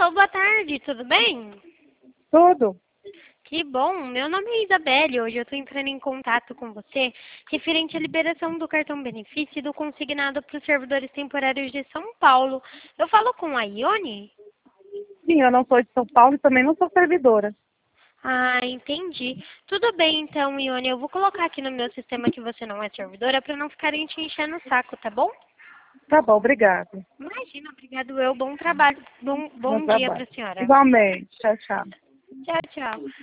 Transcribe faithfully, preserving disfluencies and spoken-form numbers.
Alô, boa tarde, tudo bem? Tudo. Que bom, meu nome é Isabelle, hoje eu estou entrando em contato com você referente à liberação do cartão benefício e do consignado para os servidores temporários de São Paulo. Eu falo com a Ione? Sim, eu não sou de São Paulo e também não sou servidora. Ah, entendi. Tudo bem então, Ione, eu vou colocar aqui no meu sistema que você não é servidora para não ficarem te enchendo o saco, tá bom? Tá bom, obrigada. Imagina, obrigado eu, bom trabalho, bom, Bom bom dia para trabalho. a senhora. Igualmente. Tchau, tchau. Tchau, tchau.